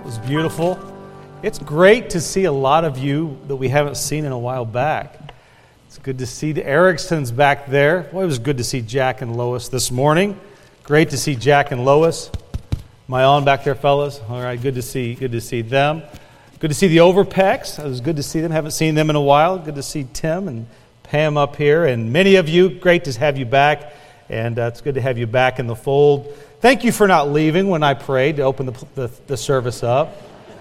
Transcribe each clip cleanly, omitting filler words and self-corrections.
was beautiful. It's great to see a lot of you that we haven't seen in a while back. It's good to see the Ericksons back there. Boy, it was good to see Jack and Lois this morning. Great to see Jack and Lois. Am I on back there, fellas? All right, good to see them. Good to see the Overpecks. It was good to see them. Haven't seen them in a while. Good to see Tim and Pam up here. And many of you, great to have you back. And it's good to have you back in the fold. Thank you for not leaving when I prayed to open the service up.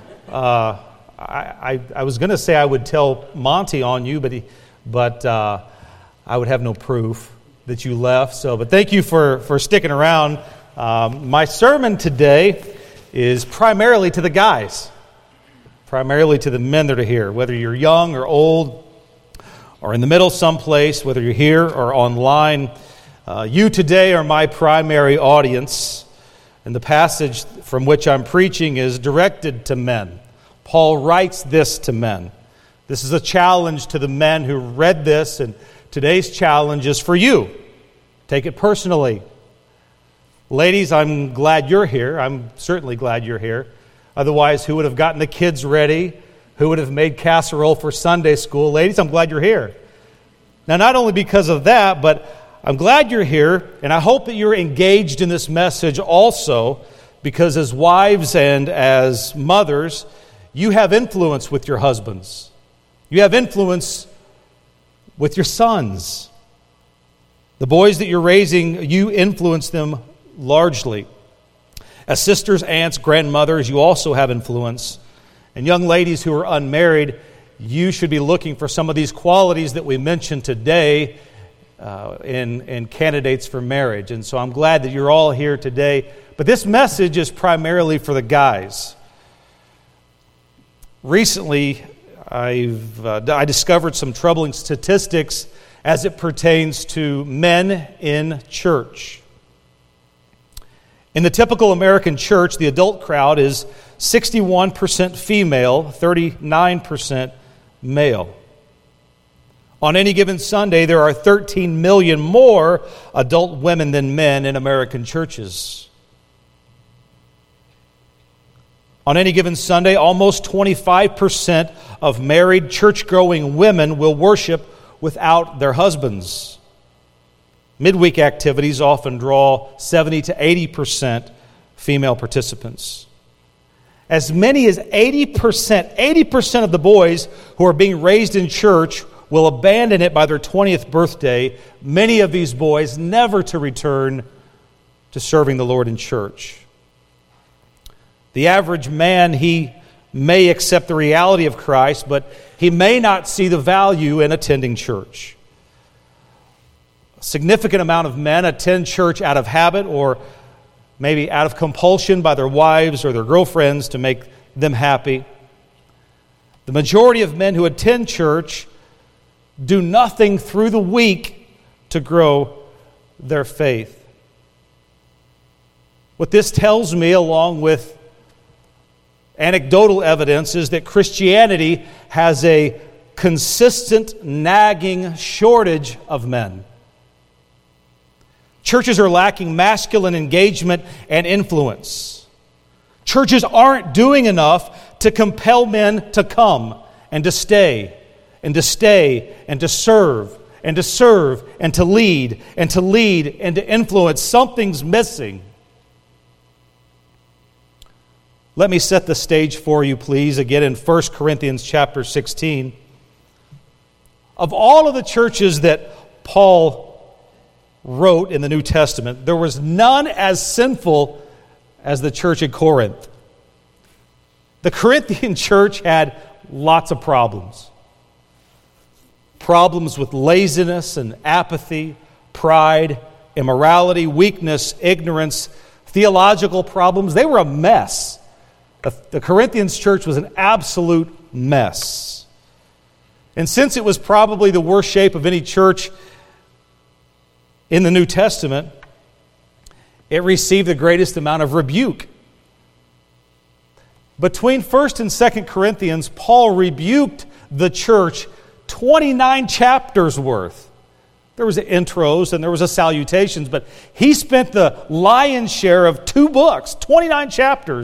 I was going to say I would tell Monty on you, but I would have no proof that you left. But thank you for sticking around. My sermon today is primarily to the guys, primarily to the men that are here, whether you're young or old or in the middle someplace, whether you're here or online. You today are my primary audience, and the passage from which I'm preaching is directed to men. Paul writes this to men. This is a challenge to the men who read this, and today's challenge is for you. Take it personally. Ladies, I'm glad you're here. I'm certainly glad you're here. Otherwise, who would have gotten the kids ready? Who would have made casserole for Sunday school? Ladies, I'm glad you're here. Now, not only because of that, but I'm glad you're here, and I hope that you're engaged in this message also, because as wives and as mothers, you have influence with your husbands. You have influence with your sons. The boys that you're raising, you influence them largely. As sisters, aunts, grandmothers, you also have influence. And young ladies who are unmarried, you should be looking for some of these qualities that we mentioned today in candidates for marriage. And so I'm glad that you're all here today. But this message is primarily for the guys. Recently, I discovered some troubling statistics as it pertains to men in church. In the typical American church, the adult crowd is 61% female, 39% male. On any given Sunday, there are 13 million more adult women than men in American churches. On any given Sunday, almost 25% of married church-going women will worship without their husbands. Midweek activities often draw 70 to 80% female participants. As many as 80% of the boys who are being raised in church will abandon it by their 20th birthday, many of these boys never to return to serving the Lord in church. The average man, he may accept the reality of Christ, but he may not see the value in attending church. A significant amount of men attend church out of habit or maybe out of compulsion by their wives or their girlfriends to make them happy. The majority of men who attend church do nothing through the week to grow their faith. What this tells me, along with anecdotal evidence, is that Christianity has a consistent, nagging shortage of men. Churches are lacking masculine engagement and influence. Churches aren't doing enough to compel men to come and to stay and to stay and to serve and to serve and to lead and to lead and to influence. Something's missing. Let me set the stage for you, please, again in 1 Corinthians chapter 16. Of all of the churches that Paul wrote in the New Testament, there was none as sinful as the church at Corinth. The Corinthian church had lots of problems. Problems with laziness and apathy, pride, immorality, weakness, ignorance, theological problems. They were a mess. The Corinthians church was an absolute mess. And since it was probably the worst shape of any church in the New Testament, it received the greatest amount of rebuke. Between 1st and 2nd Corinthians, Paul rebuked the church 29 chapters worth. There was intros and there was salutations, but he spent the lion's share of 2 books, 29 chapters,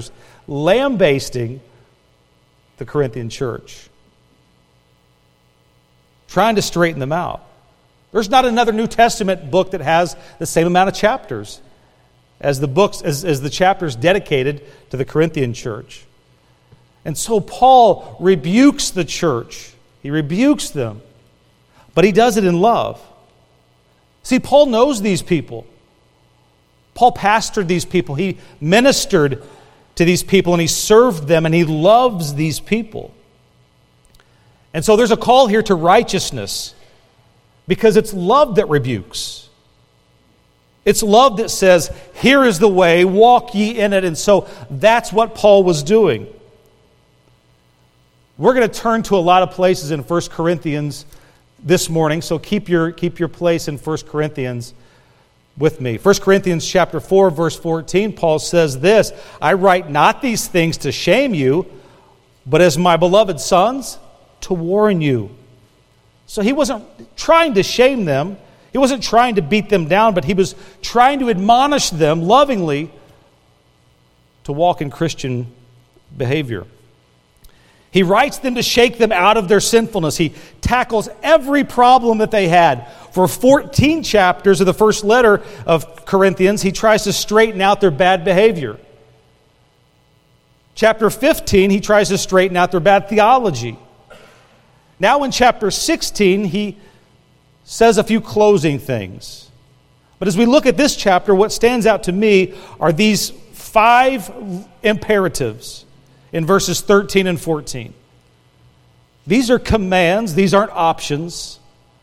lambasting the Corinthian church, trying to straighten them out. There's not another New Testament book that has the same amount of chapters as the chapters dedicated to the Corinthian church. And so Paul rebukes the church. He rebukes them, but he does it in love. See, Paul knows these people. Paul pastored these people. He ministered to these people, and he served them, and he loves these people. And so there's a call here to righteousness, because it's love that rebukes. It's love that says, here is the way, walk ye in it. And so that's what Paul was doing. We're going to turn to a lot of places in 1 Corinthians this morning, so keep your place in 1 Corinthians with me. 1 Corinthians chapter 4, verse 14, Paul says this, I write not these things to shame you, but as my beloved sons, to warn you. So he wasn't trying to shame them. He wasn't trying to beat them down, but he was trying to admonish them lovingly to walk in Christian behavior. He writes them to shake them out of their sinfulness. He tackles every problem that they had. For 14 chapters of the first letter of Corinthians, he tries to straighten out their bad behavior. Chapter 15, he tries to straighten out their bad theology. Now in chapter 16, he says a few closing things. But as we look at this chapter, what stands out to me are these 5 imperatives in verses 13 and 14. These are commands. These aren't options.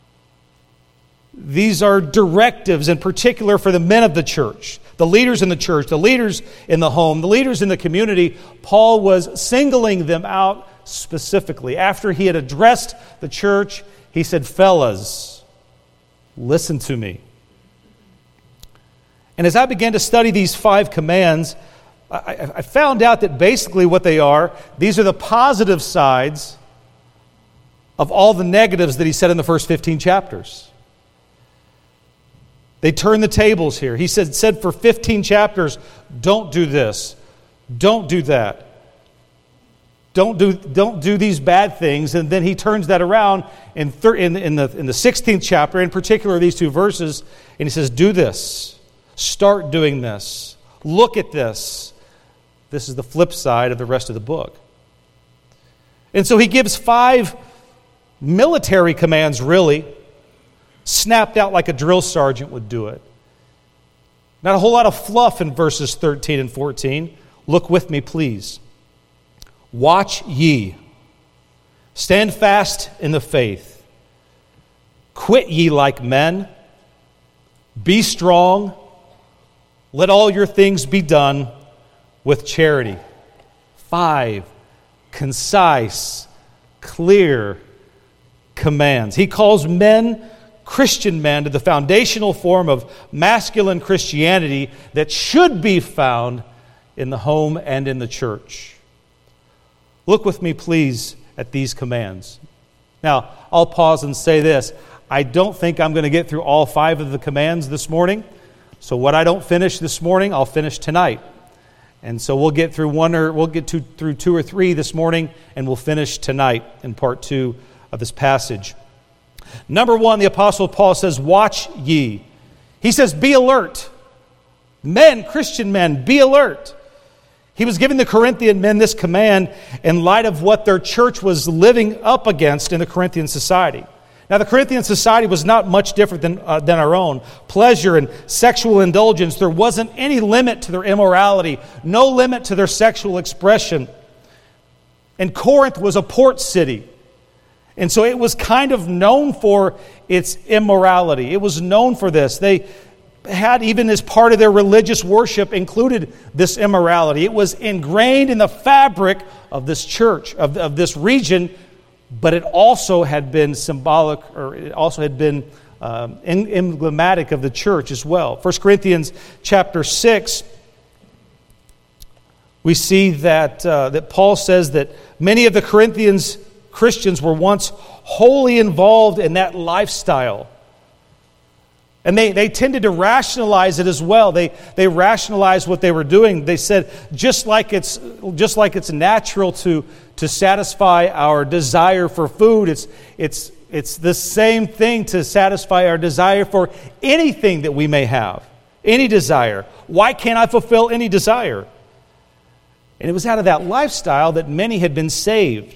These are directives in particular for the men of the church, the leaders in the church, the leaders in the home, the leaders in the community. Paul was singling them out specifically. After he had addressed the church, he said, fellas, listen to me. And as I began to study these 5 commands, I found out that basically what they are, these are the positive sides of all the negatives that he said in the first 15 chapters. They turn the tables here. He said for 15 chapters, don't do this, don't do that. Don't do these bad things. And then he turns that around in the 16th chapter, in particular these 2 verses, and he says, do this. Start doing this. Look at this. This is the flip side of the rest of the book. And so he gives 5 military commands, really, snapped out like a drill sergeant would do it. Not a whole lot of fluff in verses 13 and 14. Look with me, please. Watch ye. Stand fast in the faith. Quit ye like men. Be strong. Let all your things be done with charity. 5 concise, clear commands. He calls men, Christian men, to the foundational form of masculine Christianity that should be found in the home and in the church. Look with me, please, at these commands. Now, I'll pause and say this. I don't think I'm going to get through all 5 of the commands this morning. So what I don't finish this morning, I'll finish tonight. And so we'll get through through 2 or 3 this morning, and we'll finish tonight in part 2 of this passage. Number 1, the Apostle Paul says, watch ye. He says, be alert. Men, Christian men, be alert. He was giving the Corinthian men this command in light of what their church was living up against in the Corinthian society. Now, the Corinthian society was not much different than our own. Pleasure and sexual indulgence, there wasn't any limit to their immorality, no limit to their sexual expression. And Corinth was a port city. And so it was kind of known for its immorality. It was known for this. They had, even as part of their religious worship, included this immorality. It was ingrained in the fabric of this church, of this region, but it also had been symbolic, or it also had been emblematic of the church as well. 1 Corinthians chapter 6, we see that Paul says that many of the Christians were once wholly involved in that lifestyle. And they tended to rationalize it as well. They rationalized what they were doing. They said, just like it's natural to satisfy our desire for food, it's the same thing to satisfy our desire for anything that we may have, any desire. Why can't I fulfill any desire? And it was out of that lifestyle that many had been saved.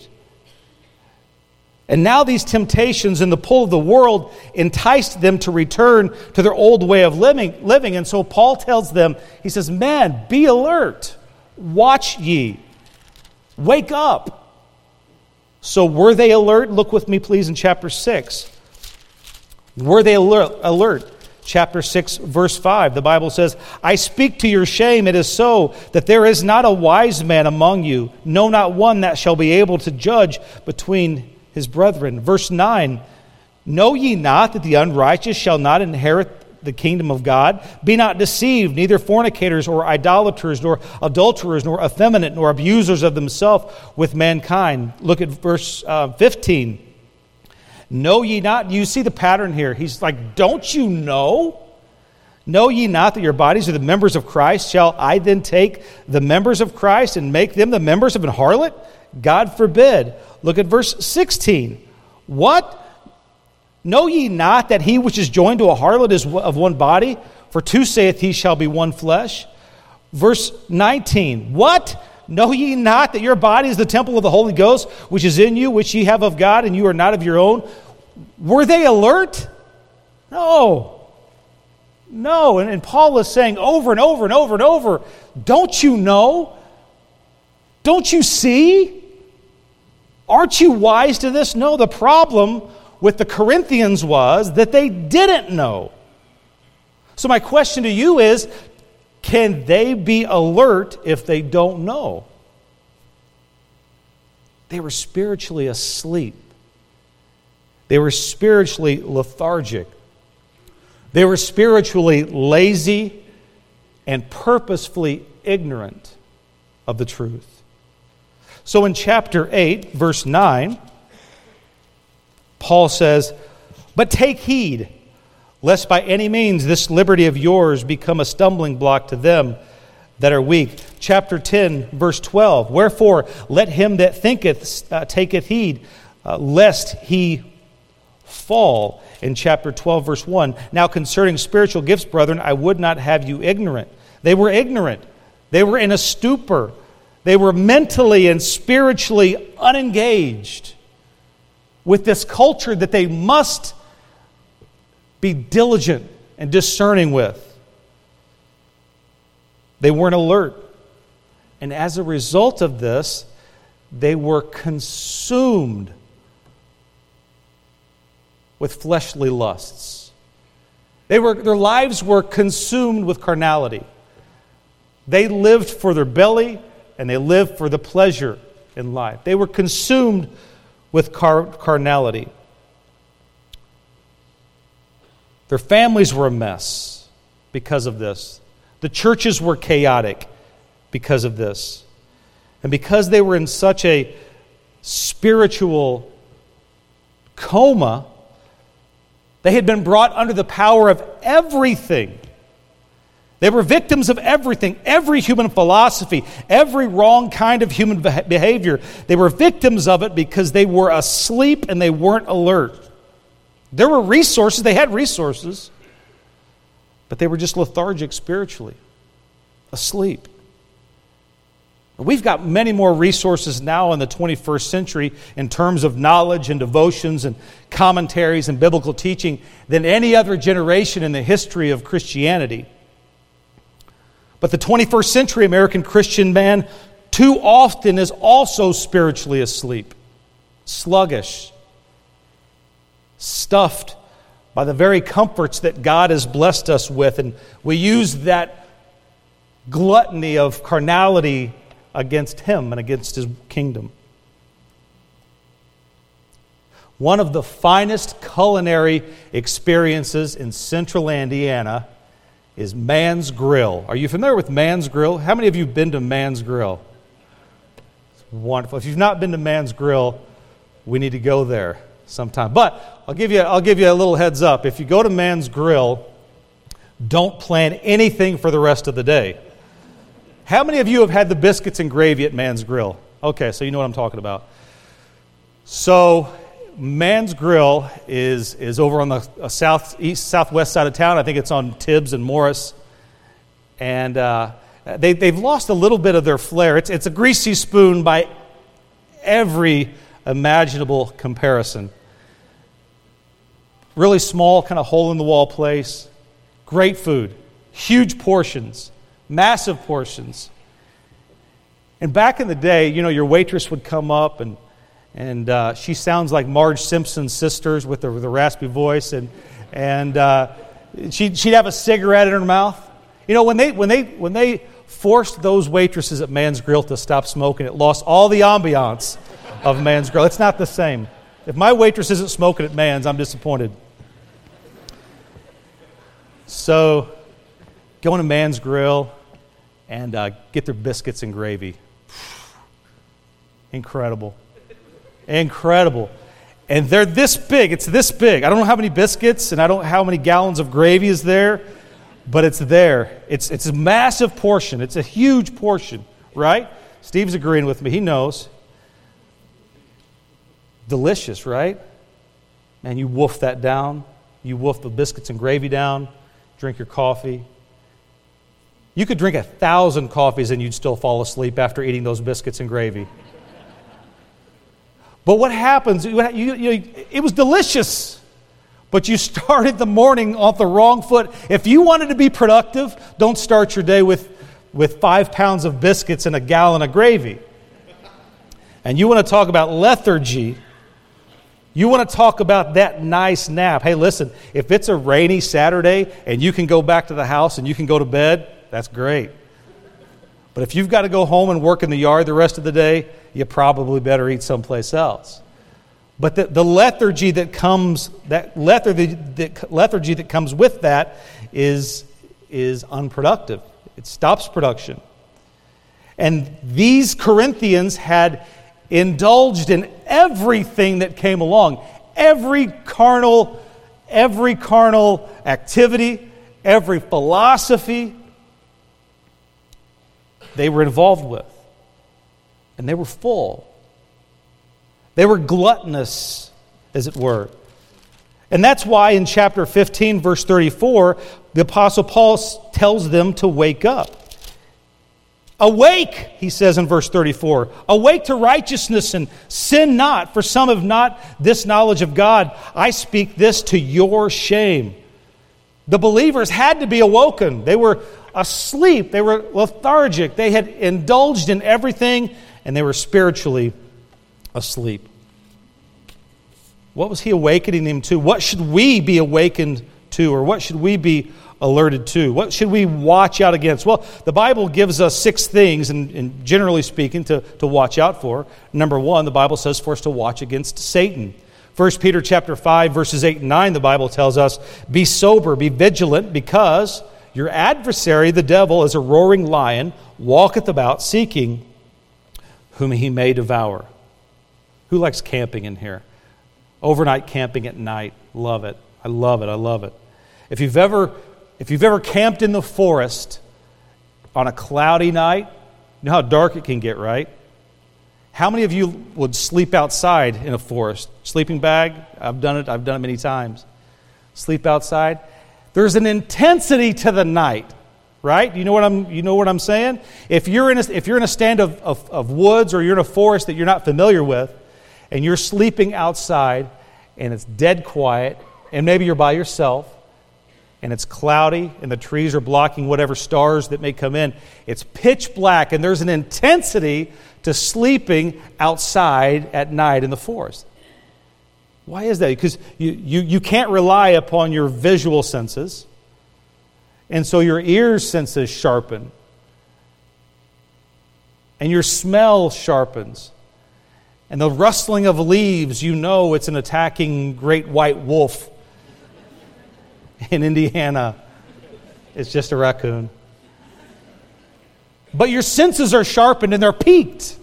And now these temptations and the pull of the world enticed them to return to their old way of living. And so Paul tells them, he says, "Men, be alert. Watch ye. Wake up." So were they alert? Look with me, please, in chapter 6. Were they alert? Chapter 6, verse 5, the Bible says, "I speak to your shame. It is so that there is not a wise man among you, no, not one that shall be able to judge between his brethren." Verse 9, "Know ye not that the unrighteous shall not inherit the kingdom of God? Be not deceived, neither fornicators or idolaters, nor adulterers, nor effeminate, nor abusers of themselves with mankind." Look at verse 15. "Know ye not," you see the pattern here. He's like, don't you know? "Know ye not that your bodies are the members of Christ? Shall I then take the members of Christ and make them the members of an harlot? God forbid." Look at verse 16. "What? Know ye not that he which is joined to a harlot is of one body? For two saith he shall be one flesh." Verse 19. "What? Know ye not that your body is the temple of the Holy Ghost, which is in you, which ye have of God, and you are not of your own?" Were they alert? No. And Paul is saying over and over and over and over, don't you know? Don't you see? Aren't you wise to this? No, the problem with the Corinthians was that they didn't know. So my question to you is, can they be alert if they don't know? They were spiritually asleep. They were spiritually lethargic. They were spiritually lazy and purposefully ignorant of the truth. So in chapter 8, verse 9, Paul says, "But take heed, lest by any means this liberty of yours become a stumbling block to them that are weak." Chapter 10, verse 12, "Wherefore let him that thinketh taketh heed, lest he fall." In chapter 12, verse 1, "Now concerning spiritual gifts, brethren, I would not have you ignorant." They were ignorant. They were in a stupor. They were mentally and spiritually unengaged with this culture that they must be diligent and discerning with. They weren't alert. And as a result of this, they were consumed with fleshly lusts. Their lives were consumed with carnality. They lived for their belly, and they lived for the pleasure in life. They were consumed with carnality. Their families were a mess because of this. The churches were chaotic because of this. And because they were in such a spiritual coma, they had been brought under the power of everything. They were victims of everything, every human philosophy, every wrong kind of human behavior. They were victims of it because they were asleep and they weren't alert. There were resources, they had resources, but they were just lethargic spiritually, asleep. We've got many more resources now in the 21st century in terms of knowledge and devotions and commentaries and biblical teaching than any other generation in the history of Christianity. But the 21st century American Christian man too often is also spiritually asleep, sluggish, stuffed by the very comforts that God has blessed us with. And we use that gluttony of carnality against Him and against His kingdom. One of the finest culinary experiences in central Indiana is Man's Grill. Are you familiar with Man's Grill? How many of you have been to Man's Grill? It's wonderful. If you've not been to Man's Grill, we need to go there sometime. But I'll give you a little heads up. If you go to Man's Grill, don't plan anything for the rest of the day. How many of you have had the biscuits and gravy at Man's Grill? Okay, so you know what I'm talking about. So Man's Grill is over on the southwest side of town. I think it's on Tibbs and Morris. And they've lost a little bit of their flair. It's a greasy spoon by every imaginable comparison. Really small, kind of hole-in-the-wall place. Great food. Huge portions. Massive portions. And back in the day, your waitress would come up and she sounds like Marge Simpson's sisters with the raspy voice, and she'd have a cigarette in her mouth. When they forced those waitresses at Man's Grill to stop smoking, it lost all the ambiance of Man's Grill. It's not the same. If my waitress isn't smoking at Man's, I'm disappointed. So, going to Man's Grill and get their biscuits and gravy. Incredible. Incredible. And they're this big. It's this big. I don't know how many biscuits and I don't know how many gallons of gravy is there, but it's there. It's a massive portion. It's a huge portion, right? Steve's agreeing with me. He knows. Delicious, right? And you wolf that down. You wolf the biscuits and gravy down. Drink your coffee. You could drink 1,000 coffees and you'd still fall asleep after eating those biscuits and gravy. But what happens, it was delicious, but you started the morning off the wrong foot. If you wanted to be productive, don't start your day with 5 pounds of biscuits and a gallon of gravy. And you want to talk about lethargy, you want to talk about that nice nap. Hey, listen, if it's a rainy Saturday and you can go back to the house and you can go to bed, that's great. But if you've got to go home and work in the yard the rest of the day, you probably better eat someplace else. But the lethargy that comes, lethargy that comes with that is unproductive. It stops production. And these Corinthians had indulged in everything that came along, every carnal activity, every philosophy they were involved with. And they were full. They were gluttonous, as it were. And that's why in chapter 15, verse 34, the Apostle Paul tells them to wake up. Awake, he says in verse 34. Awake to righteousness and sin not, for some have not this knowledge of God. I speak this to your shame. The believers had to be awoken. They were asleep. They were lethargic. They had indulged in everything, and they were spiritually asleep. What was he awakening them to? What should we be awakened to, or what should we be alerted to? What should we watch out against? Well, the Bible gives us 6 things, and generally speaking, to watch out for. Number 1, the Bible says for us to watch against Satan. 1 Peter chapter 5, verses 8 and 9, the Bible tells us, be sober, be vigilant, because your adversary, the devil, as a roaring lion, walketh about seeking whom he may devour. Who likes camping in here? Overnight camping at night. Love it. I love it. I love it. If you've ever camped in the forest on a cloudy night, you know how dark it can get, right? How many of you would sleep outside in a forest? Sleeping bag? I've done it many times. Sleep outside. There's an intensity to the night, right? You know what I'm saying? If you're in a stand of woods, or you're in a forest that you're not familiar with, and you're sleeping outside and it's dead quiet, and maybe you're by yourself and it's cloudy and the trees are blocking whatever stars that may come in, it's pitch black, and there's an intensity to sleeping outside at night in the forest. Why is that? Because you can't rely upon your visual senses, and so your ear senses sharpen, and your smell sharpens. And the rustling of leaves, it's an attacking great white wolf in Indiana. It's just a raccoon. But your senses are sharpened and they're peaked.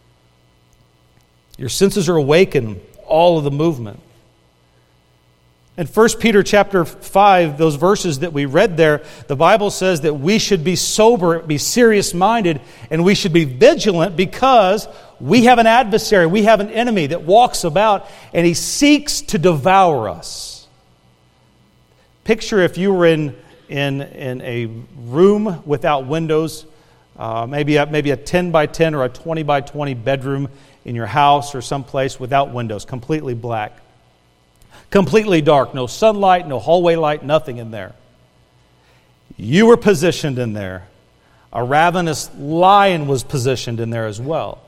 Your senses are awakened, all of the movement. In 1 Peter chapter 5, those verses that we read there, the Bible says that we should be sober, be serious-minded, and we should be vigilant because we have an adversary, we have an enemy that walks about and he seeks to devour us. Picture if you were in a room without windows, maybe a 10 by 10 or a 20 by 20 bedroom in your house or someplace without windows, completely black. Completely dark, no sunlight, no hallway light, nothing in there. You were positioned in there. A ravenous lion was positioned in there as well.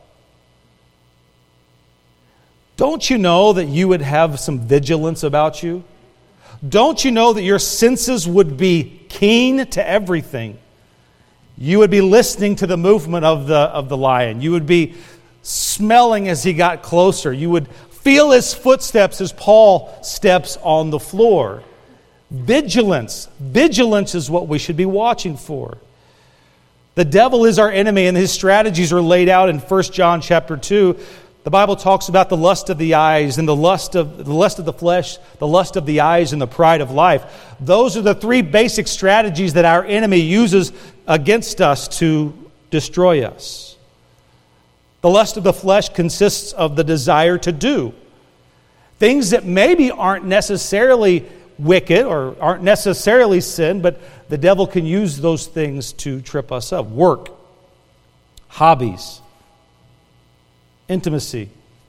Don't you know that you would have some vigilance about you? Don't you know that your senses would be keen to everything? You would be listening to the movement of the lion. You would be smelling as he got closer. You would feel his footsteps as Paul steps on the floor. Vigilance. Vigilance is what we should be watching for. The devil is our enemy, and his strategies are laid out in 1 John chapter 2. The Bible talks about the lust of the eyes and the lust of the flesh, the lust of the eyes and the pride of life. Those are the three basic strategies that our enemy uses against us to destroy us. The lust of the flesh consists of the desire to do things that maybe aren't necessarily wicked or aren't necessarily sin, but the devil can use those things to trip us up. Work, hobbies, intimacy,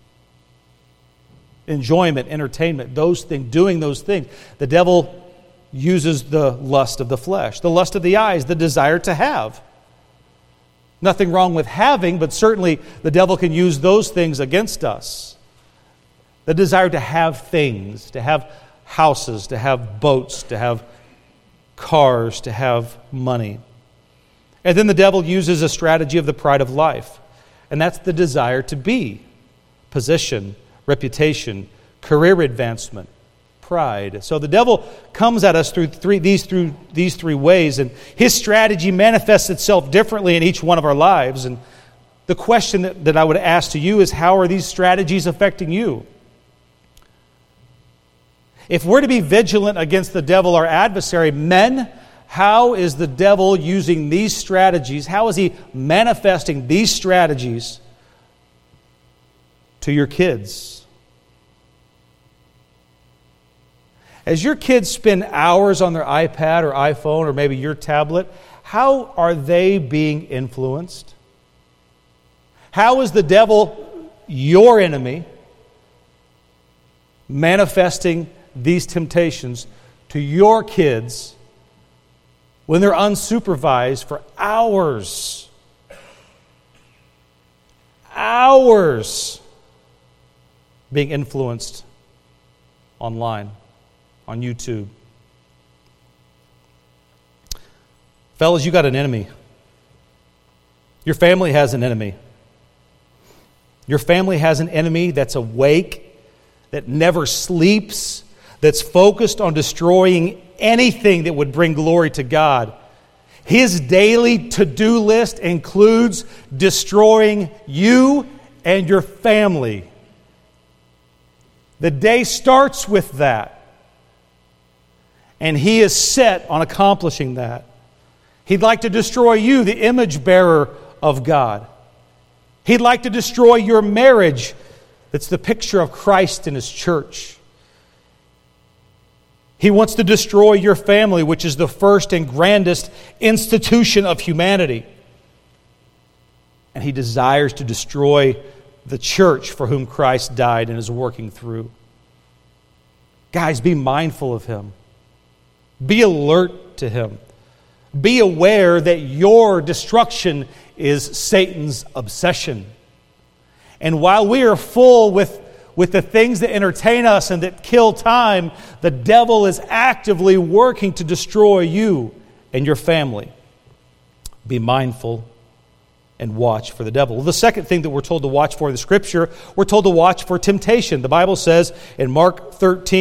enjoyment, entertainment, those things, doing those things. The devil uses the lust of the flesh, the lust of the eyes, the desire to have. Nothing wrong with having, but certainly the devil can use those things against us. The desire to have things, to have houses, to have boats, to have cars, to have money. And then the devil uses a strategy of the pride of life. And that's the desire to be. Position, reputation, career advancement, pride. So the devil comes at us through these three ways, and his strategy manifests itself differently in each one of our lives. And the question that I would ask to you is, how are these strategies affecting you? If we're to be vigilant against the devil, our adversary, men, how is the devil using these strategies? How is he manifesting these strategies to your kids? As your kids spend hours on their iPad or iPhone or maybe your tablet, how are they being influenced? How is the devil, your enemy, manifesting these temptations to your kids when they're unsupervised for hours? Hours being influenced online, on YouTube. Fellas, you got an enemy. Your family has an enemy. Your family has an enemy that's awake, that never sleeps, that's focused on destroying anything that would bring glory to God. His daily to-do list includes destroying you and your family. The day starts with that. And he is set on accomplishing that. He'd like to destroy you, the image bearer of God. He'd like to destroy your marriage that's the picture of Christ and His church. He wants to destroy your family, which is the first and grandest institution of humanity. And he desires to destroy the church for whom Christ died and is working through. Guys, be mindful of him. Be alert to him. Be aware that your destruction is Satan's obsession. And while we are full with the things that entertain us and that kill time, the devil is actively working to destroy you and your family. Be mindful and watch for the devil. Well, the second thing that we're told to watch for in the Scripture, we're told to watch for temptation. The Bible says in Mark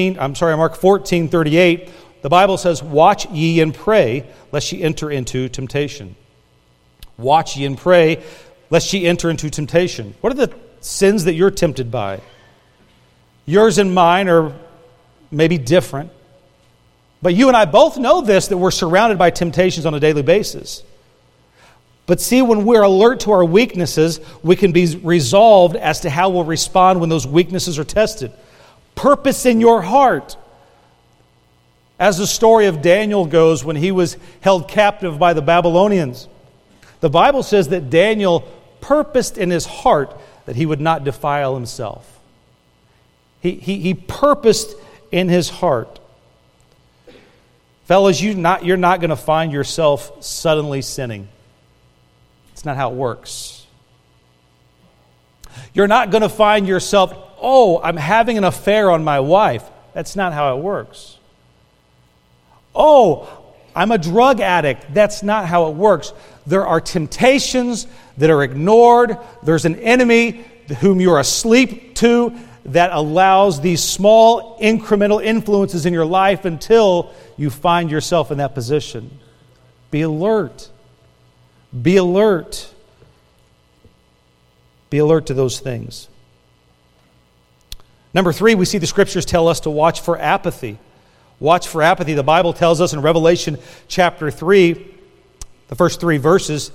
14:38, the Bible says, "Watch ye and pray, lest ye enter into temptation." Watch ye and pray, lest ye enter into temptation. What are the sins that you're tempted by? Yours and mine are maybe different. But you and I both know this, that we're surrounded by temptations on a daily basis. But see, when we're alert to our weaknesses, we can be resolved as to how we'll respond when those weaknesses are tested. Purpose in your heart. As the story of Daniel goes, when he was held captive by the Babylonians, the Bible says that Daniel purposed in his heart that he would not defile himself. He purposed in his heart. Fellas, you're not going to find yourself suddenly sinning. It's not how it works. You're not going to find yourself, I'm having an affair on my wife. That's not how it works. I'm a drug addict. That's not how it works. There are temptations that are ignored. There's an enemy whom you're asleep to that allows these small incremental influences in your life until you find yourself in that position. Be alert. Be alert. Be alert to those things. Number 3, we see the Scriptures tell us to watch for apathy. Watch for apathy. The Bible tells us in Revelation chapter 3, the first 3 verses,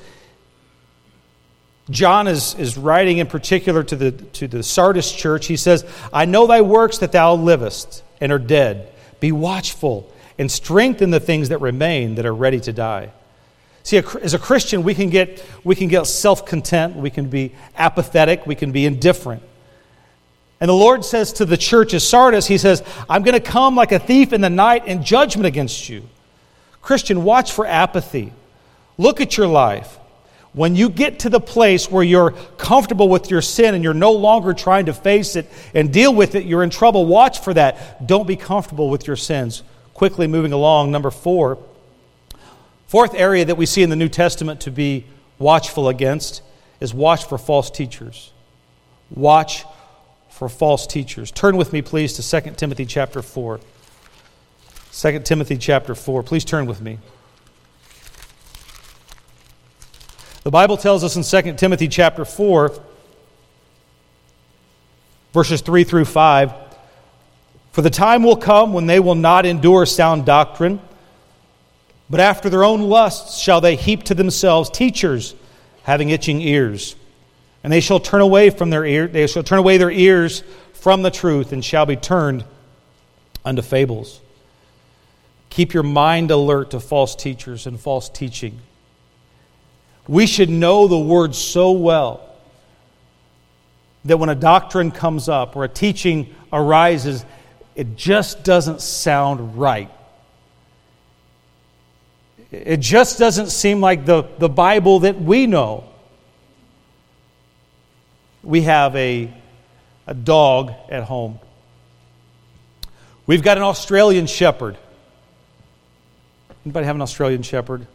John is writing in particular to the Sardis church. He says, I know thy works that thou livest and are dead. Be watchful and strengthen the things that remain that are ready to die. See, as a Christian, we can get self-content, we can be apathetic, we can be indifferent. And the Lord says to the church of Sardis, He says, I'm going to come like a thief in the night in judgment against you. Christian, watch for apathy. Look at your life. When you get to the place where you're comfortable with your sin and you're no longer trying to face it and deal with it, you're in trouble. Watch for that. Don't be comfortable with your sins. Quickly moving along, number 4. Fourth area that we see in the New Testament to be watchful against is watch for false teachers. Watch for false teachers. Turn with me, please, to 2 Timothy chapter 4. 2 Timothy chapter 4. Please turn with me. The Bible tells us in 2 Timothy chapter 4, verses 3 through 5, for the time will come when they will not endure sound doctrine, but after their own lusts shall they heap to themselves teachers having itching ears. And they shall turn away their ears from the truth, and shall be turned unto fables. Keep your mind alert to false teachers and false teaching. We should know the Word so well that when a doctrine comes up or a teaching arises, it just doesn't sound right. It just doesn't seem like the Bible that we know. We have a dog at home. We've got an Australian Shepherd. Anybody have an Australian Shepherd?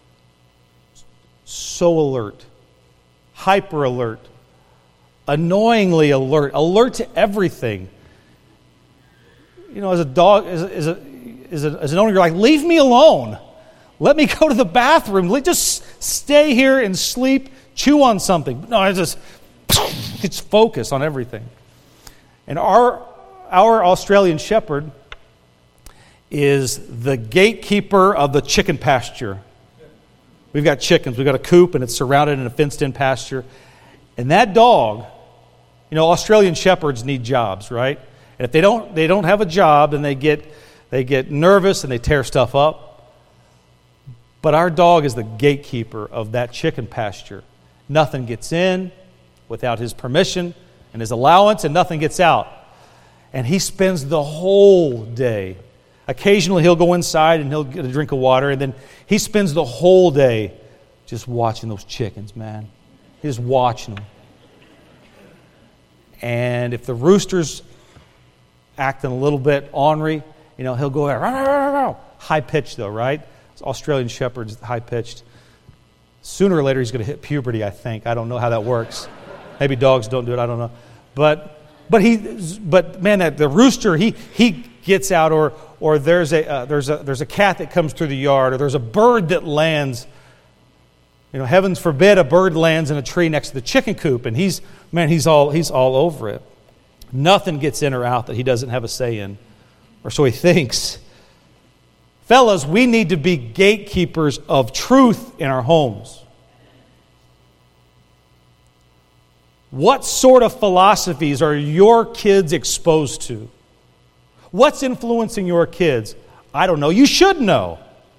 So alert, hyper alert, annoyingly alert, alert to everything. You know, as a dog, as an owner, you're like, leave me alone. Let me go to the bathroom. Just stay here and sleep, chew on something. No, it's focused on everything. And our Australian Shepherd is the gatekeeper of the chicken pasture. We've got chickens. We've got a coop, and it's surrounded in a fenced-in pasture. And that dog, you know, Australian Shepherds need jobs, right? And if they don't have a job, then they get nervous and they tear stuff up. But our dog is the gatekeeper of that chicken pasture. Nothing gets in without his permission and his allowance, and nothing gets out. And he spends the whole day. Occasionally he'll go inside and he'll get a drink of water, and then he spends the whole day just watching those chickens, man. He's watching them. And if the rooster's acting a little bit ornery, you know, he'll go there, high-pitched though, right? Australian Shepherd's high-pitched. Sooner or later he's going to hit puberty, I think. I don't know how that works. Maybe dogs don't do it, I don't know. But man, the rooster, he gets out, or there's a cat that comes through the yard, or there's a bird that lands. You know, heavens forbid a bird lands in a tree next to the chicken coop, and he's all over it. Nothing gets in or out that he doesn't have a say in. or so he thinks. Fellas, we need to be gatekeepers of truth in our homes. What sort of philosophies are your kids exposed to? What's influencing your kids? I don't know. You should know.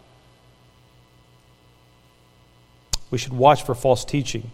We should watch for false teaching.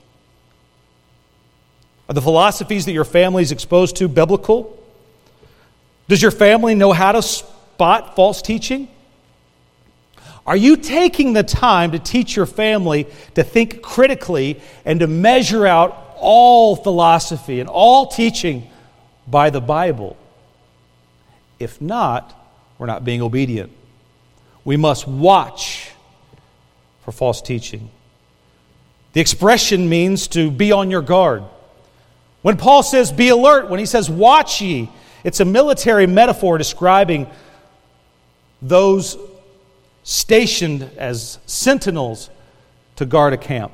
Are the philosophies that your family is exposed to biblical? Does your family know how to spot false teaching? Are you taking the time to teach your family to think critically and to measure out all philosophy and all teaching by the Bible? If not, we're not being obedient. We must watch for false teaching. The expression means to be on your guard. When Paul says be alert, when he says watch ye, it's a military metaphor describing those stationed as sentinels to guard a camp.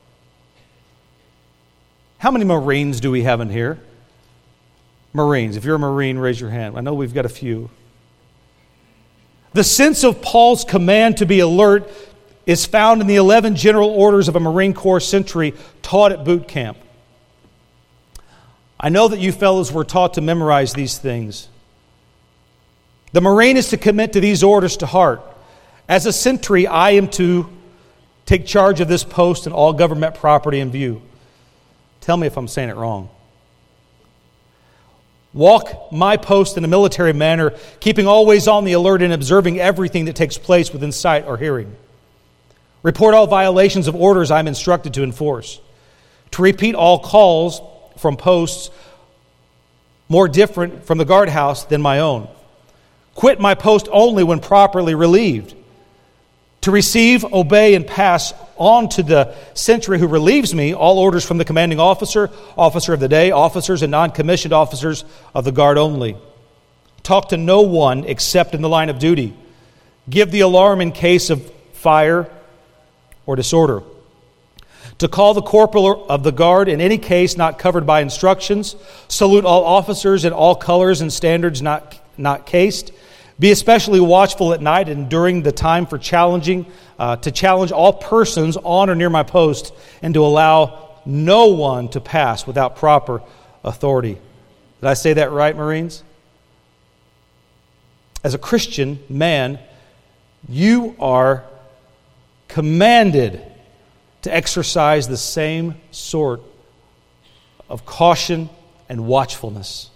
How many Marines do we have in here? Marines. If you're a Marine, raise your hand. I know we've got a few. The sense of Paul's command to be alert is found in the 11 general orders of a Marine Corps sentry taught at boot camp. I know that you fellows were taught to memorize these things. The Marine is to commit to these orders to heart. As a sentry, I am to take charge of this post and all government property in view. Tell me if I'm saying it wrong. Walk my post in a military manner, keeping always on the alert and observing everything that takes place within sight or hearing. Report all violations of orders I'm instructed to enforce. To repeat all calls from posts more different from the guardhouse than my own. Quit my post only when properly relieved. To receive, obey, and pass on to the sentry who relieves me all orders from the commanding officer, officer of the day, officers and non-commissioned officers of the guard only. Talk to no one except in the line of duty. Give the alarm in case of fire or disorder. To call the corporal of the guard in any case not covered by instructions. Salute all officers in all colors and standards not cased. Be especially watchful at night and during the time for to challenge all persons on or near my post and to allow no one to pass without proper authority. Did I say that right, Marines? As a Christian man, you are commanded to exercise the same sort of caution and watchfulness.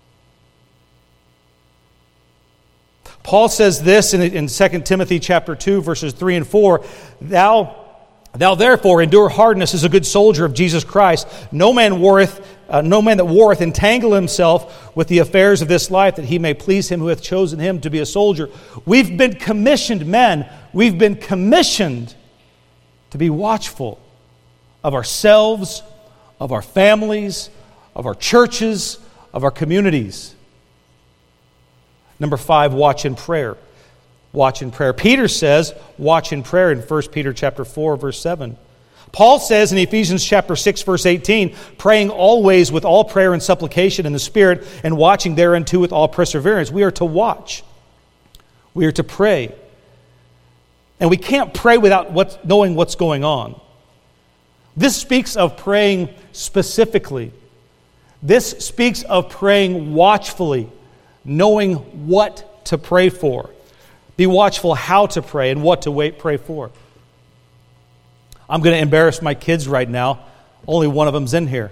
Paul says this in 2 Timothy chapter 2, verses 3 and 4, Thou therefore endure hardness as a good soldier of Jesus Christ. No man that warreth entangle himself with the affairs of this life, that he may please him who hath chosen him to be a soldier. We've been commissioned, men. We've been commissioned to be watchful of ourselves, of our families, of our churches, of our communities. Number 5, watch in prayer. Watch in prayer. Peter says, watch in prayer in 1 Peter chapter 4, verse 7. Paul says in Ephesians chapter 6, verse 18, praying always with all prayer and supplication in the Spirit, and watching thereunto with all perseverance. We are to watch. We are to pray. And we can't pray without knowing what's going on. This speaks of praying specifically. This speaks of praying watchfully, knowing what to pray for. Be watchful how to pray and what to pray for. I'm going to embarrass my kids right now. Only one of them's in here.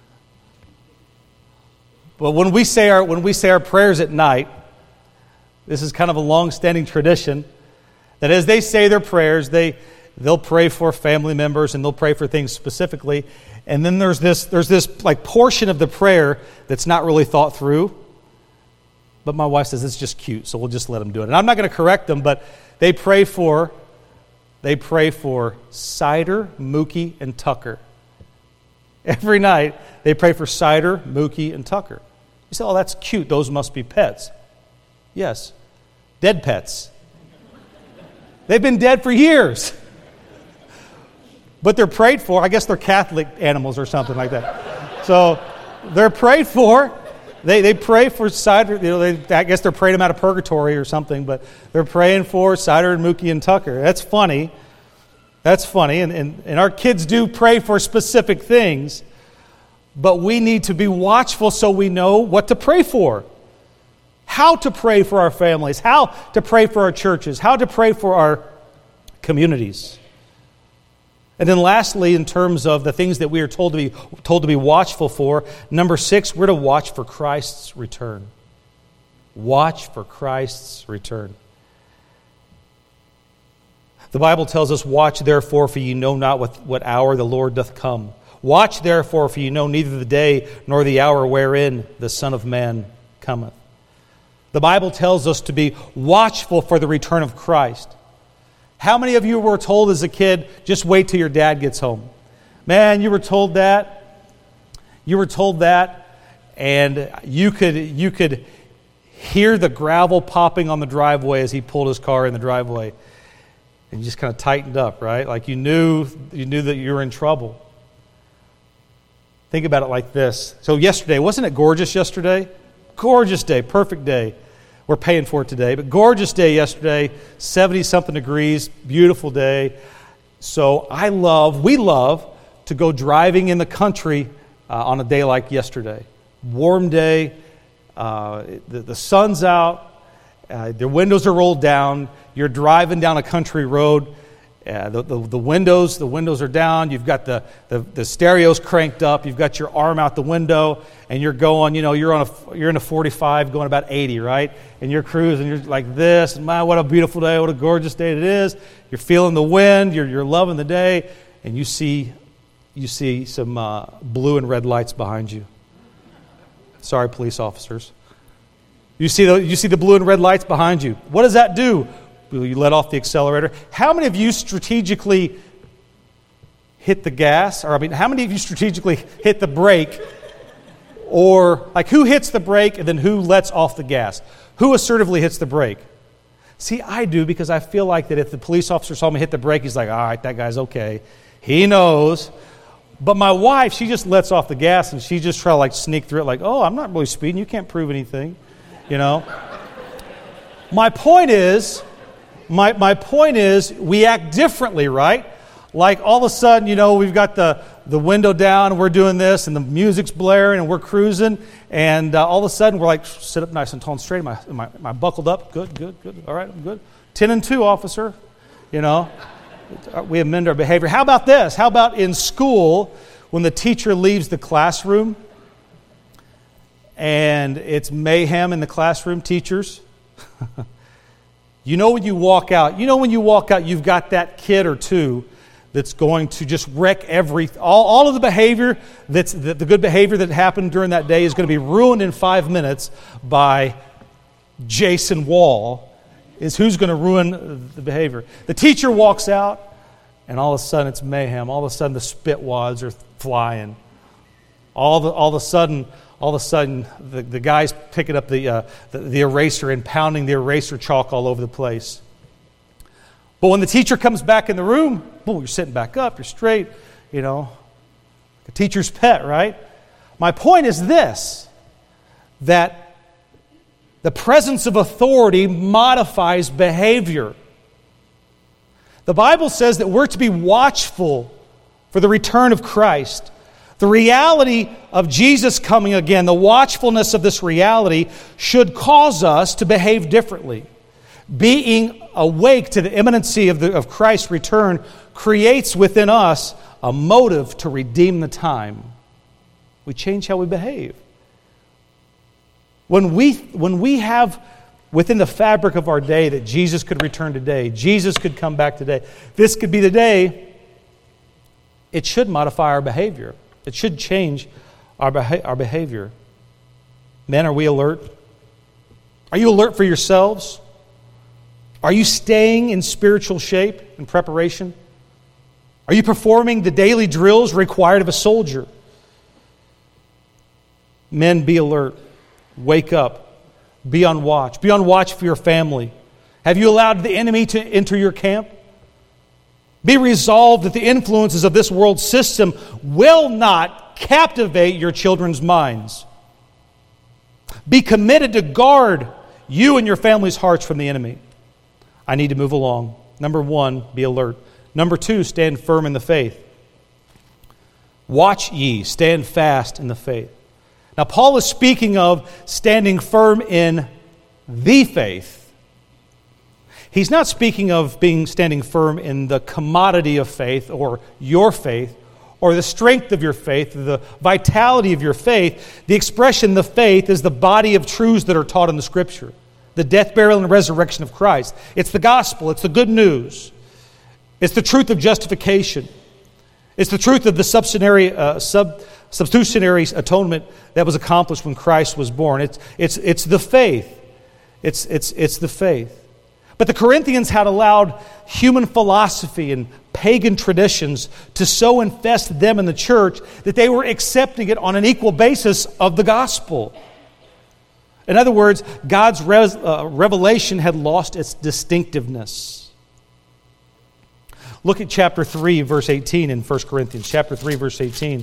But when we say our prayers at night, this is kind of a long-standing tradition, that as they say their prayers, they'll pray for family members and they'll pray for things specifically. And then there's this like portion of the prayer that's not really thought through. But my wife says it's just cute, so we'll just let them do it. And I'm not going to correct them, but they pray for Cider, Mookie, and Tucker. Every night they pray for Cider, Mookie, and Tucker. You say, oh, that's cute. Those must be pets. Yes, dead pets. They've been dead for years. But they're prayed for. I guess they're Catholic animals or something like that. So they're prayed for. They pray for Sider. I guess they're praying him out of purgatory or something, but they're praying for Sider and Mookie and Tucker. That's funny. That's funny. And our kids do pray for specific things, but we need to be watchful so we know what to pray for. How to pray for our families, how to pray for our churches, how to pray for our communities. And then lastly, in terms of the things that we are told to be watchful for, number 6, we're to watch for Christ's return. Watch for Christ's return. The Bible tells us, "Watch therefore, for ye know not what hour the Lord doth come. Watch therefore, for ye know neither the day nor the hour wherein the Son of Man cometh." The Bible tells us to be watchful for the return of Christ. How many of you were told as a kid, just wait till your dad gets home? Man, you were told that. You were told that, and you could hear the gravel popping on the driveway as he pulled his car in the driveway. And you just kind of tightened up, right? Like you knew that you were in trouble. Think about it like this. So yesterday, wasn't it gorgeous yesterday? Gorgeous day, perfect day. We're paying for it today, but gorgeous day yesterday, 70-something degrees, beautiful day. So we love to go driving in the country on a day like yesterday. Warm day, the sun's out, the windows are rolled down, you're driving down a country road, the windows are down, you've got the stereos cranked up, you've got your arm out the window, and you're going, you're in a 45 going about 80, right? And you're cruising, you're like this, and man, what a beautiful day, what a gorgeous day it is. You're feeling the wind, you're loving the day, and you see some blue and red lights behind you. Sorry, police officers. You see the blue and red lights behind you. What does that do? You let off the accelerator. How many of you strategically hit the gas? Or how many of you strategically hit the brake? Or who hits the brake and then who lets off the gas? Who assertively hits the brake? See, I do, because I feel like that if the police officer saw me hit the brake, he's like, all right, that guy's okay. He knows. But my wife, she just lets off the gas and she just try to sneak through it like, oh, I'm not really speeding. You can't prove anything. My point is, we act differently, right? Like all of a sudden, we've got the window down and we're doing this and the music's blaring and we're cruising, and all of a sudden we're like, sit up nice and tall and straight. Am I buckled up? Good. All right, I'm good. 10 and 2, officer. We amend our behavior. How about this? How about in school when the teacher leaves the classroom and it's mayhem in the classroom, teachers? When you walk out, you've got that kid or two that's going to just wreck all of the behavior, the good behavior that happened during that day is going to be ruined in 5 minutes by Jason Wall, is who's going to ruin the behavior. The teacher walks out, and all of a sudden it's mayhem. All of a sudden the spit wads are flying. All of a sudden, the guy's picking up the eraser and pounding the eraser chalk all over the place. But when the teacher comes back in the room, boom, you're sitting back up, you're straight, a teacher's pet, right? My point is this, that the presence of authority modifies behavior. The Bible says that we're to be watchful for the return of Christ. The reality of Jesus coming again, the watchfulness of this reality should cause us to behave differently. Being awake to the imminency of Christ's return creates within us a motive to redeem the time. We change how we behave. When we have within the fabric of our day that Jesus could return today, Jesus could come back today, this could be the day, it should modify our behavior. It should change our behavior. Men, are we alert? Are you alert for yourselves? Are you staying in spiritual shape and preparation? Are you performing the daily drills required of a soldier? Men, be alert. Wake up. Be on watch. Be on watch for your family. Have you allowed the enemy to enter your camp? Be resolved that the influences of this world system will not captivate your children's minds. Be committed to guard you and your family's hearts from the enemy. I need to move along. Number 1, be alert. Number 2, stand firm in the faith. Watch ye, stand fast in the faith. Now, Paul is speaking of standing firm in the faith. He's not speaking of standing firm in the commodity of faith or your faith or the strength of your faith, or the vitality of your faith. The expression, the faith, is the body of truths that are taught in the Scripture. The death, burial, and resurrection of Christ. It's the gospel. It's the good news. It's the truth of justification. It's the truth of the substitutionary atonement that was accomplished when Christ was born. It's the faith. It's the faith. But the Corinthians had allowed human philosophy and pagan traditions to so infest them in the church that they were accepting it on an equal basis of the gospel. In other words, God's revelation had lost its distinctiveness. Look at chapter 3, verse 18 in 1 Corinthians. Chapter 3, verse 18.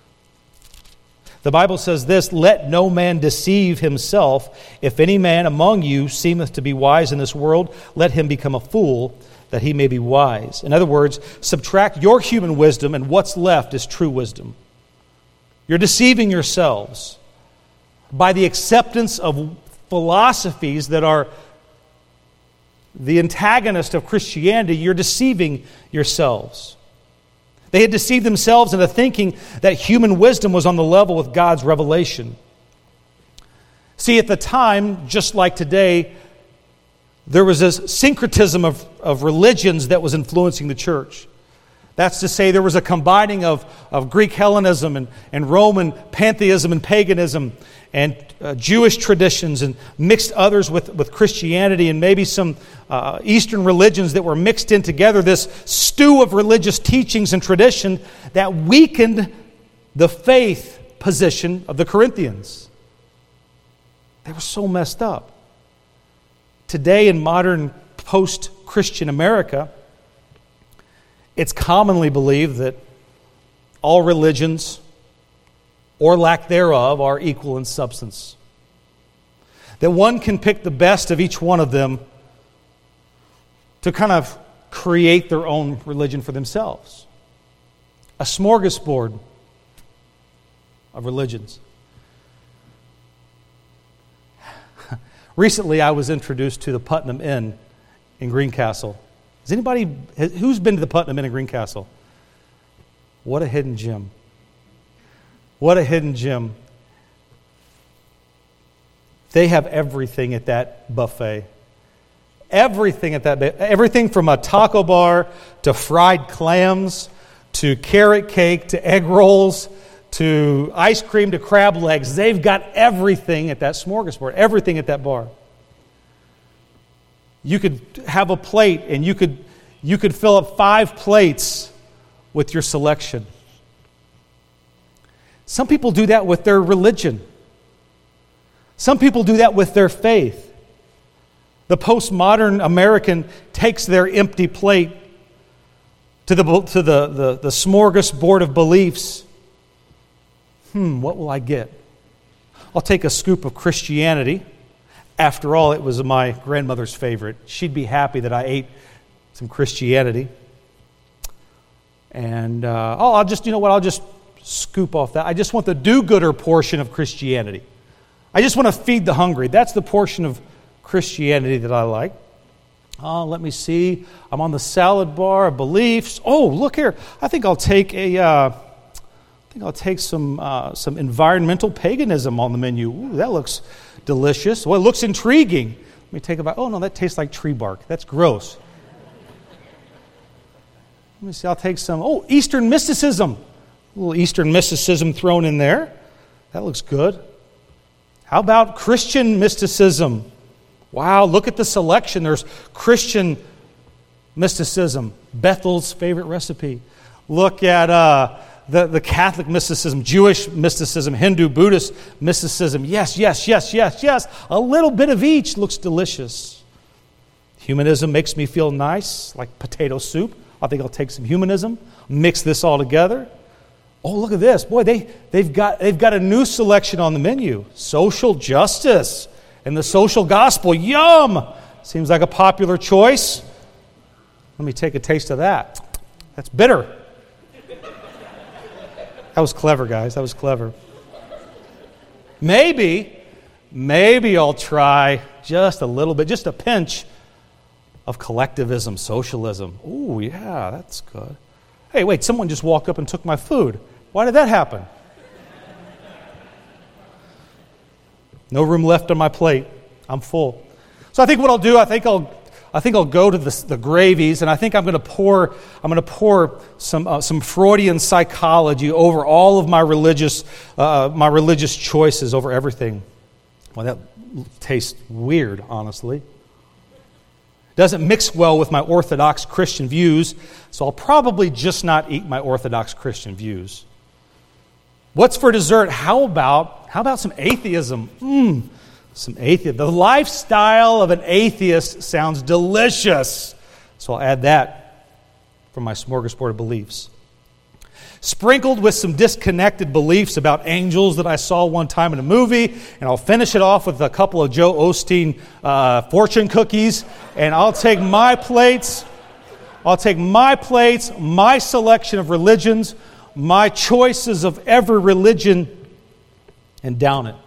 The Bible says this, "Let no man deceive himself. If any man among you seemeth to be wise in this world, let him become a fool, that he may be wise." In other words, subtract your human wisdom, and what's left is true wisdom. You're deceiving yourselves by the acceptance of philosophies that are the antagonist of Christianity. You're deceiving yourselves. They had deceived themselves into thinking that human wisdom was on the level with God's revelation. See, at the time, just like today, there was this syncretism of religions that was influencing the church. That's to say, there was a combining of Greek Hellenism and Roman pantheism and paganism and Jewish traditions and mixed others with Christianity and maybe some Eastern religions that were mixed in together, this stew of religious teachings and tradition that weakened the faith position of the Corinthians. They were so messed up. Today in modern post-Christian America, it's commonly believed that all religions, or lack thereof, are equal in substance. That one can pick the best of each one of them to kind of create their own religion for themselves. A smorgasbord of religions. Recently, I was introduced to the Putnam Inn in Greencastle. Who's been to the Putnam Inn in Greencastle? What a hidden gem. What a hidden gem. They have everything at that buffet. Everything from a taco bar to fried clams to carrot cake to egg rolls to ice cream to crab legs. They've got everything at that smorgasbord, everything at that bar. You could have a plate and you could fill up 5 plates with your selection. Some people do that with their religion. Some people do that with their faith. The postmodern American takes their empty plate to the smorgasbord of beliefs. What will I get? I'll take a scoop of Christianity. After all, it was my grandmother's favorite. She'd be happy that I ate some Christianity. And I'll just scoop off that. I just want the do-gooder portion of Christianity. I just want to feed the hungry. That's the portion of Christianity that I like. Let me see. I'm on the salad bar of beliefs. Oh, look here. I think I'll take some environmental paganism on the menu. Ooh, that looks delicious. Well, it looks intriguing. Let me take a bite. Oh, no, that tastes like tree bark. That's gross. Let me see. I'll take some. Oh, Eastern mysticism. A little Eastern mysticism thrown in there. That looks good. How about Christian mysticism? Wow, look at the selection. There's Christian mysticism, Bethel's favorite recipe. Look at the Catholic mysticism, Jewish mysticism, Hindu, Buddhist mysticism. Yes. A little bit of each looks delicious. Humanism makes me feel nice, like potato soup. I think I'll take some humanism, mix this all together. Oh, look at this. Boy, they've got a new selection on the menu. Social justice and the social gospel. Yum! Seems like a popular choice. Let me take a taste of that. That's bitter. That was clever, guys. That was clever. Maybe I'll try just a little bit, just a pinch of collectivism, socialism. Ooh, yeah, that's good. Hey, wait, someone just walked up and took my food. Why did that happen? No room left on my plate. I'm full. So I think what I'll do, I think I'll go to the gravies, and I think I'm going to pour some Freudian psychology over all of my religious choices, over everything. Well, that tastes weird, honestly. Doesn't mix well with my Orthodox Christian views, so I'll probably just not eat my Orthodox Christian views. What's for dessert? How about some atheism? Some atheism. The lifestyle of an atheist sounds delicious. So I'll add that from my smorgasbord of beliefs. Sprinkled with some disconnected beliefs about angels that I saw one time in a movie, and I'll finish it off with a couple of Joe Osteen fortune cookies, and I'll take my plates, my selection of religions, my choices of every religion, and down it.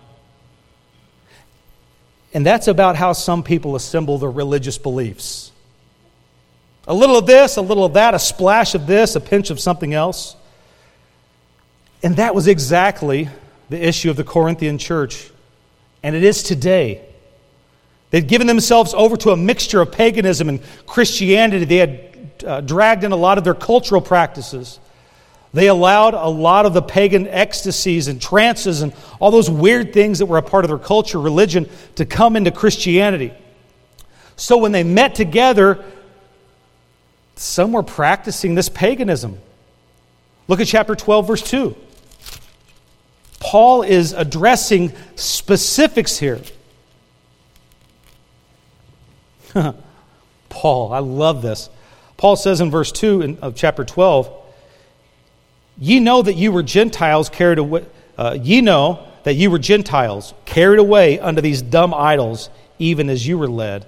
And that's about how some people assemble their religious beliefs. A little of this, a little of that, a splash of this, a pinch of something else. And that was exactly the issue of the Corinthian church. And it is today. They'd given themselves over to a mixture of paganism and Christianity. They had dragged in a lot of their cultural practices. They allowed a lot of the pagan ecstasies and trances and all those weird things that were a part of their culture, religion, to come into Christianity. So when they met together, some were practicing this paganism. Look at chapter 12, verse 2. Paul is addressing specifics here. Paul, I love this. Paul says in verse 2 of chapter 12, Ye know that you were Gentiles carried away. Carried away unto these dumb idols, even as you were led.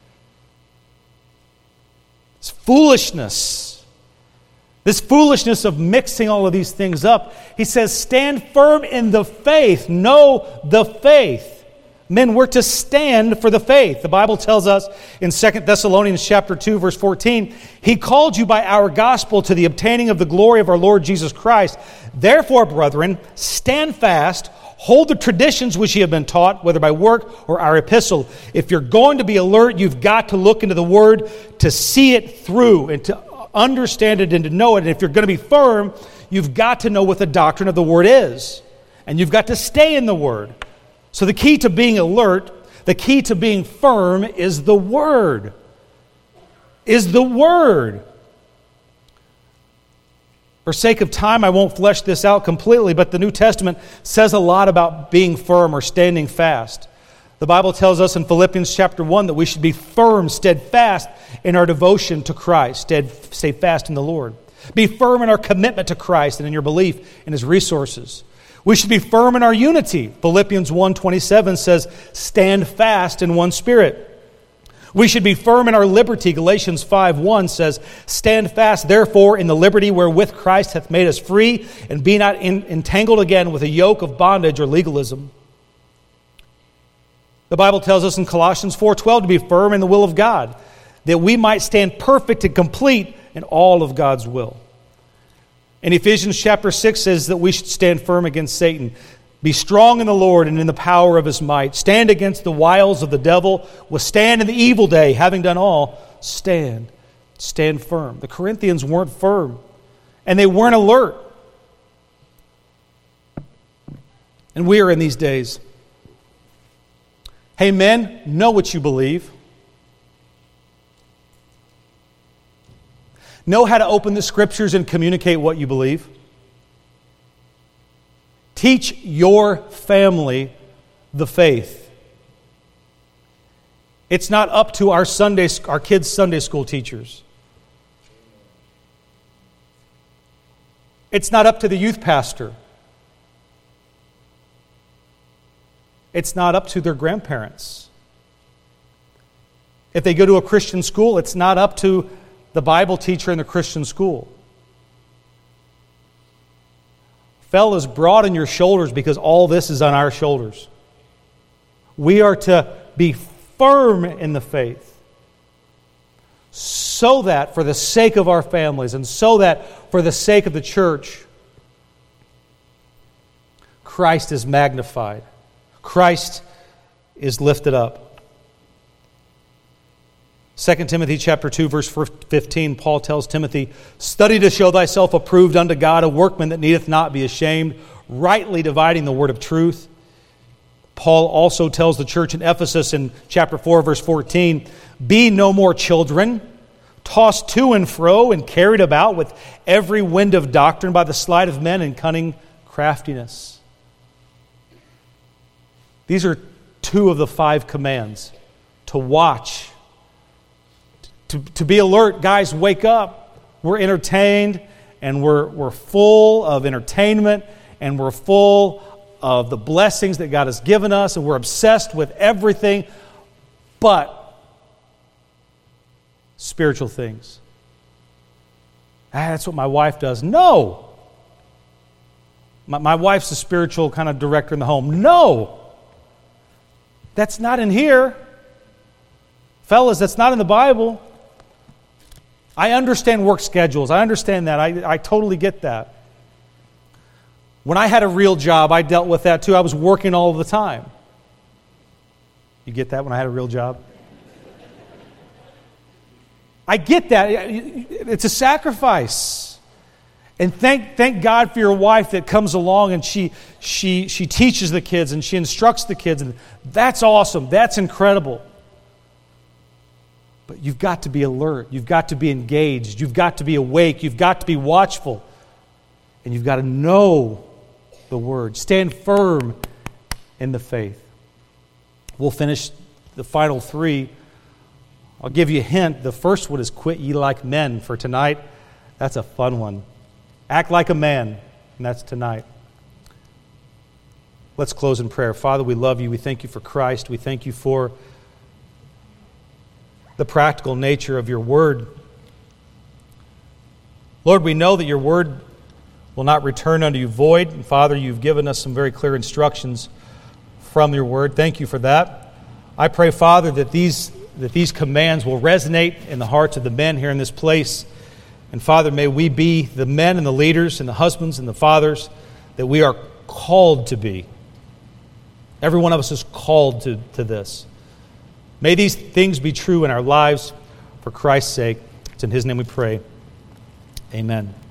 It's foolishness. This foolishness of mixing all of these things up. He says, stand firm in the faith. Know the faith. Men, we're to stand for the faith. The Bible tells us in 2 Thessalonians chapter 2, verse 14, He called you by our gospel to the obtaining of the glory of our Lord Jesus Christ. Therefore, brethren, stand fast, hold the traditions which ye have been taught, whether by work or our epistle. If you're going to be alert, you've got to look into the Word to see it through and to understand it and to know it. And if you're going to be firm, you've got to know what the doctrine of the Word is. And you've got to stay in the Word. So the key to being alert, the key to being firm is the Word. Is the Word. For sake of time, I won't flesh this out completely, but the New Testament says a lot about being firm or standing fast. The Bible tells us in Philippians chapter 1 that we should be firm, steadfast in our devotion to Christ. Stay fast in the Lord. Be firm in our commitment to Christ and in your belief in His resources. We should be firm in our unity. Philippians 1:27 says, stand fast in one spirit. We should be firm in our liberty. Galatians 5:1 says, stand fast therefore in the liberty wherewith Christ hath made us free, and be not entangled again with a yoke of bondage or legalism. The Bible tells us in Colossians 4:12 to be firm in the will of God, that we might stand perfect and complete in all of God's will. And Ephesians chapter 6 says that we should stand firm against Satan. Be strong in the Lord and in the power of His might. Stand against the wiles of the devil. Withstand in the evil day. Having done all, stand. Stand firm. The Corinthians weren't firm. And they weren't alert. And we are in these days. Hey men, know what you believe. Know how to open the Scriptures and communicate what you believe. Teach your family the faith. It's not up to our kids' Sunday school teachers. It's not up to the youth pastor. It's not up to their grandparents. If they go to a Christian school, it's not up to the Bible teacher in the Christian school. Fellas, broaden your shoulders because all this is on our shoulders. We are to be firm in the faith so that for the sake of our families and so that for the sake of the church, Christ is magnified. Christ is lifted up. 2 Timothy chapter 2, verse 15, Paul tells Timothy, "Study to show thyself approved unto God, a workman that needeth not be ashamed, rightly dividing the word of truth." Paul also tells the church in Ephesus in chapter 4, verse 14, "Be no more children, tossed to and fro and carried about with every wind of doctrine by the sleight of men and cunning craftiness." These are 2 of the 5 commands. To watch, to be alert. Guys, wake up. We're entertained and we're full of entertainment and we're full of the blessings that God has given us and we're obsessed with everything but spiritual things. That's what my wife does. No! My wife's the spiritual kind of director in the home. No! That's not in here. Fellas, that's not in the Bible. I understand work schedules. I understand that. I totally get that. When I had a real job, I dealt with that too. I was working all the time. You get that when I had a real job? I get that. It's a sacrifice. And thank God for your wife that comes along and she teaches the kids and she instructs the kids. And that's awesome. That's incredible. But you've got to be alert. You've got to be engaged. You've got to be awake. You've got to be watchful. And you've got to know the Word. Stand firm in the faith. We'll finish the final 3. I'll give you a hint. The first one is quit ye like men for tonight. That's a fun one. Act like a man, and that's tonight. Let's close in prayer. Father, we love you. We thank you for Christ. We thank you for the practical nature of your word. Lord, we know that your word will not return unto you void. And Father, you've given us some very clear instructions from your word. Thank you for that. I pray, Father, that these commands will resonate in the hearts of the men here in this place. And Father, may we be the men and the leaders and the husbands and the fathers that we are called to be. Every one of us is called to this. May these things be true in our lives for Christ's sake. It's in His name we pray. Amen.